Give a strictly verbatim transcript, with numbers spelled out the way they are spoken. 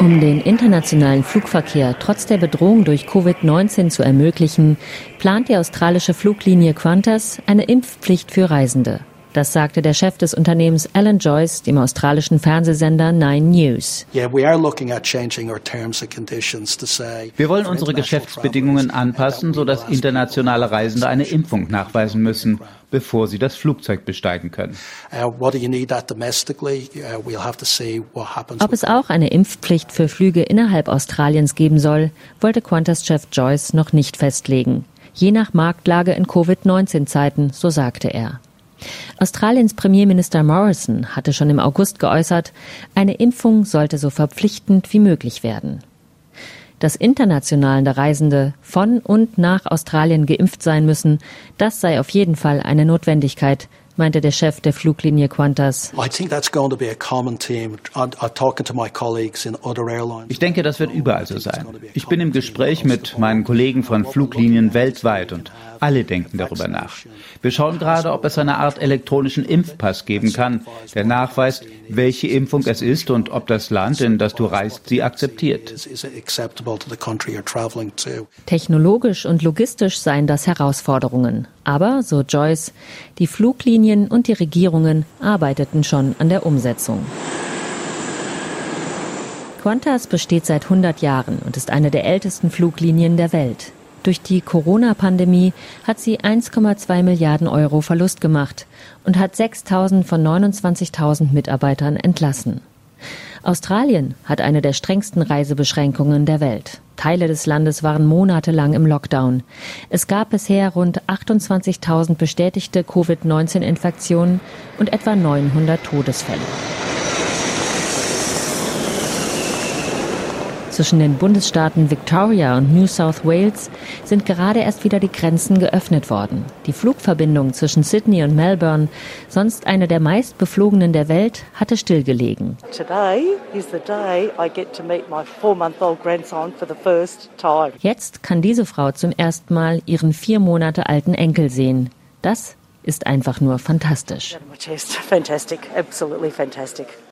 Um den internationalen Flugverkehr trotz der Bedrohung durch Covid neunzehn zu ermöglichen, plant die australische Fluglinie Qantas eine Impfpflicht für Reisende. Das sagte der Chef des Unternehmens Alan Joyce dem australischen Fernsehsender Nine News. Wir wollen unsere Geschäftsbedingungen anpassen, sodass internationale Reisende eine Impfung nachweisen müssen, bevor sie das Flugzeug besteigen können. Ob es auch eine Impfpflicht für Flüge innerhalb Australiens geben soll, wollte Qantas-Chef Joyce noch nicht festlegen. Je nach Marktlage in Covid neunzehn Zeiten, so sagte er. Australiens Premierminister Morrison hatte schon im August geäußert, eine Impfung sollte so verpflichtend wie möglich werden. Dass internationale Reisende von und nach Australien geimpft sein müssen, das sei auf jeden Fall eine Notwendigkeit, meinte der Chef der Fluglinie Qantas. Ich denke, das wird überall so sein. Ich bin im Gespräch mit meinen Kollegen von Fluglinien weltweit und alle denken darüber nach. Wir schauen gerade, ob es eine Art elektronischen Impfpass geben kann, der nachweist, welche Impfung es ist und ob das Land, in das du reist, sie akzeptiert. Technologisch und logistisch seien das Herausforderungen. Aber, so Joyce, die Fluglinien und die Regierungen arbeiteten schon an der Umsetzung. Qantas besteht seit hundert Jahren und ist eine der ältesten Fluglinien der Welt. Durch die Corona-Pandemie hat sie eins Komma zwei Milliarden Euro Verlust gemacht und hat sechstausend von neunundzwanzigtausend Mitarbeitern entlassen. Australien hat eine der strengsten Reisebeschränkungen der Welt. Teile des Landes waren monatelang im Lockdown. Es gab bisher rund achtundzwanzigtausend bestätigte Covid neunzehn Infektionen und etwa neunhundert Todesfälle. Zwischen den Bundesstaaten Victoria und New South Wales sind gerade erst wieder die Grenzen geöffnet worden. Die Flugverbindung zwischen Sydney und Melbourne, sonst eine der meistbeflogenen der Welt, hatte stillgelegen. Jetzt kann diese Frau zum ersten Mal ihren vier Monate alten Enkel sehen. Das ist einfach nur fantastisch. Fantastic, absolutely fantastic.